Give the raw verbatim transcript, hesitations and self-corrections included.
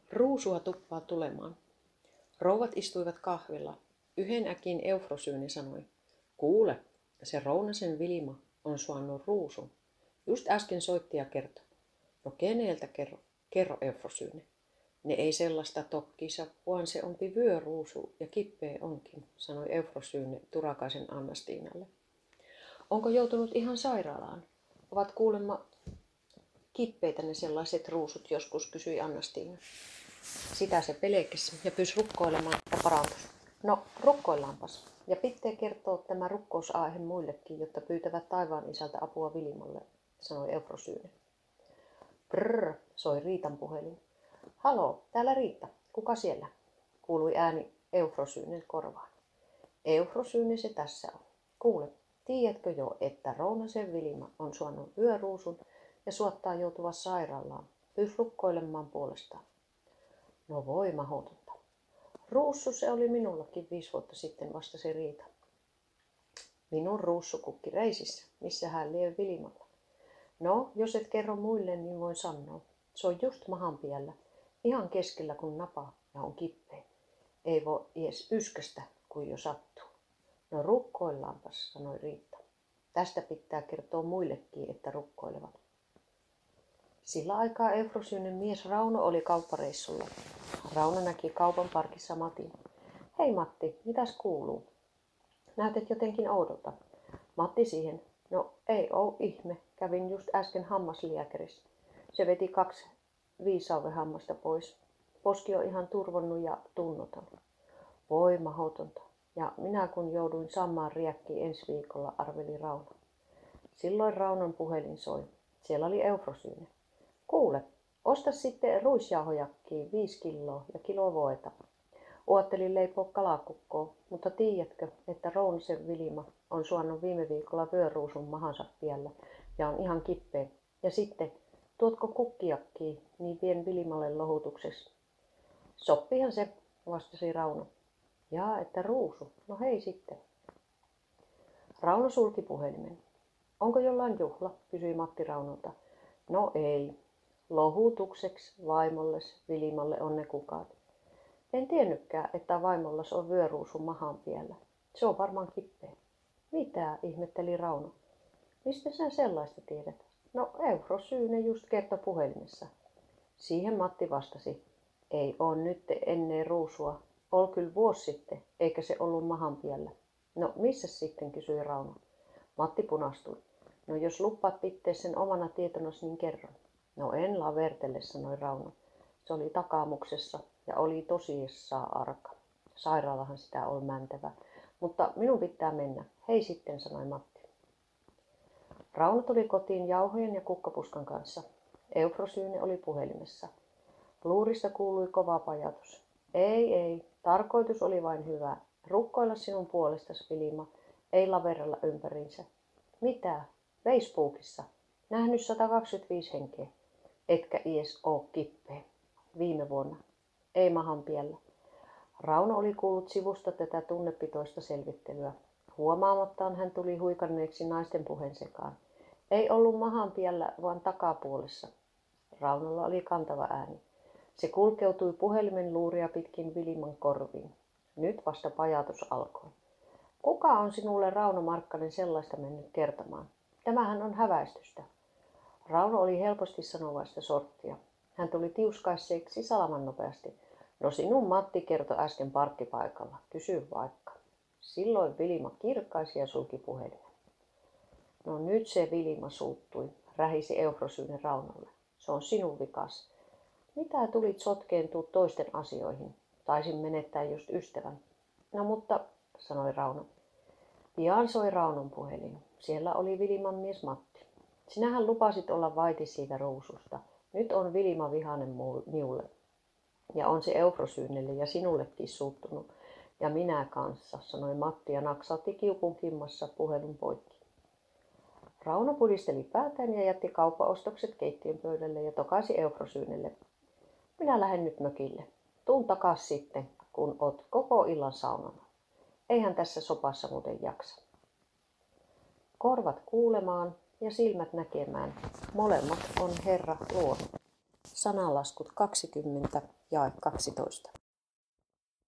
Ruusua tuppaa tulemaan. Rouvat istuivat kahvilla. Yhden äkin Eufrosyyni sanoi: "Kuule, se Rounasen Vilma on saanut ruusun. Just äsken soitti ja kertoi." "No keneltä kerro, kerro Eufrosyyne." "Ne ei sellaista tokkisa, vaan se onpi vyöruusu ja kippee onkin", sanoi Eufrosyyne Turakaisen Annastiinalle. "Onko joutunut ihan sairaalaan? Ovat kuulemma kippeitä ne sellaiset ruusut joskus", kysyi Annastiina. Sitä se pelkäsi ja pyysi rukkoilemaan, että parantus. "No, rukkoillaanpas. Ja pitää kertoa tämä rukkousaihe muillekin, jotta pyytävät taivaan isältä apua Vilimalle", sanoi Eufrosyyne. Brrr, soi Riitan puhelin. "Haloo, täällä Riitta. Kuka siellä?" kuului ääni Eufrosyynen korvaan. "Eufrosyyne se tässä on. Kuule, tiedätkö jo, että Rounasen Vilma on saanut yöruusun ja suottaa joutua sairaalaan? Pyys rukkoilemaan puolestaan." "No voi mahdotonta. Ruussu se oli minullakin viisi vuotta sitten", vastasi Riita. "Minun ruussukukki reisissä, missä hän lie Vilimalla." "No, jos et kerro muille, niin voin sanoa. Se on just mahanpiellä, ihan keskellä kun napaa ja on kippeen. Ei voi edes yskästä, kun jo sattuu." "No rukkoillaanpas", sanoi Riitta. "Tästä pitää kertoa muillekin, että rukkoilevat." Sillä aikaa Eufrosyynen mies Rauno oli kauppareissulla. Rauno näki kaupan parkissa Matin. "Hei Matti, mitäs kuuluu? Näytät jotenkin oudolta." Matti siihen: "No ei oo ihme, kävin just äsken hammaslääkärissä. Se veti kaksi viisauvehammasta pois. Poski on ihan turvonnut ja tunnoton." "Voi mahotonta. Ja minä kun jouduin samaan riekkiin ensi viikolla", arveli Rauno. Silloin Raunon puhelin soi. Siellä oli Eufrosyyne. "Kuule, osta sitten ruisjauhojakkiin viisi kiloa ja kilo voita. Uottelin leipoa kalakukkoa, mutta tiedätkö, että Rounasen Vilma on saanut viime viikolla vyöruusun mahansa piellä ja on ihan kippea. Ja sitten, tuotko kukkijakkiin, niin vien Vilmalle lohutukseksi." "Soppihan se", vastasi Rauno. "Jaa, että ruusu. No hei sitten." Rauno sulki puhelimen. "Onko jollain juhla?" kysyi Matti Raunolta. "No ei. Lohutukseksi vaimolles Vilimalle on ne kukat." "En tiennytkään, että vaimollas on vyöruusu mahanpiellä. Se on varmaan kippea." "Mitä?" ihmetteli Rauno. "Mistä sä sellaista tiedät?" "No Eufrosyyne just kertoi puhelimessa." Siihen Matti vastasi: "Ei oo nyt ennen ruusua. Ol kyllä vuosi sitten, eikä se ollut mahanpiellä." "No missä sitten?" kysyi Rauno. Matti punastui. "No jos luppaat pitää sen omana tietonas, niin kerron." "No en lavertele", sanoi Rauno. Se oli takaamuksessa ja oli tosiessaan arka. Sairaalahan sitä oli mentävä. "Mutta minun pitää mennä. Hei sitten", sanoi Matti. Rauno tuli kotiin jauhojen ja kukkapuskan kanssa. Eufrosyyne oli puhelimessa. Luurista kuului kova pajatus. "Ei, ei. Tarkoitus oli vain hyvä. Rukkoilla sinun puolestasi, Vilma. Ei laverella ympäriinsä." "Mitä? Facebookissa. Nähnyt sata kaksikymmentäviisi henkeä. Etkä ies oo kippee. Viime vuonna. Ei mahanpiellä." Rauno oli kuullut sivusta tätä tunnepitoista selvittelyä. Huomaamattaan hän tuli huikanneeksi naisten puheen sekaan. Ei ollut mahanpiellä, vaan takapuolessa. Raunolla oli kantava ääni. Se kulkeutui puhelimen luuria pitkin Viliman korviin. Nyt vasta pajatus alkoi. "Kuka on sinulle, Rauno Markkanen, sellaista mennyt kertomaan? Tämähän on häväistystä." Rauno oli helposti sanovaista sorttia. Hän tuli tiuskaiseeksi salaman nopeasti. "No sinun Matti kertoi äsken parkkipaikalla. Kysy vaikka." Silloin Vilma kirkkaisi ja sulki puhelimen. "No nyt se Vilma suuttui", rähisi Eufrosyyne Raunolle. "Se on sinun vikas. Mitä tulit sotkeentua toisten asioihin? Taisin menettää just ystävän." "No mutta", sanoi Rauno. Pian soi Raunon puhelin. Siellä oli Vilman mies Matti. "Sinähän lupasit olla vaiti siitä ruususta. Nyt on Vilma vihainen minulle. Ja on se Eufrosyynelle ja sinullekin suuttunut. Ja minä kanssa", sanoi Matti ja naksautti kiukun kimmassa puhelun poikki. Rauno pudisteli päätään ja jätti kauppaostokset keittiön pöydälle ja tokaisi Eufrosyynelle: "Minä lähden nyt mökille. Tuun takas sitten, kun oot koko illan saunalla. Eihän tässä sopassa muuten jaksa." Korvat kuulemaan ja silmät näkemään. Molemmat on Herra luonut. Sananlaskut kaksikymmentä jae kaksitoista.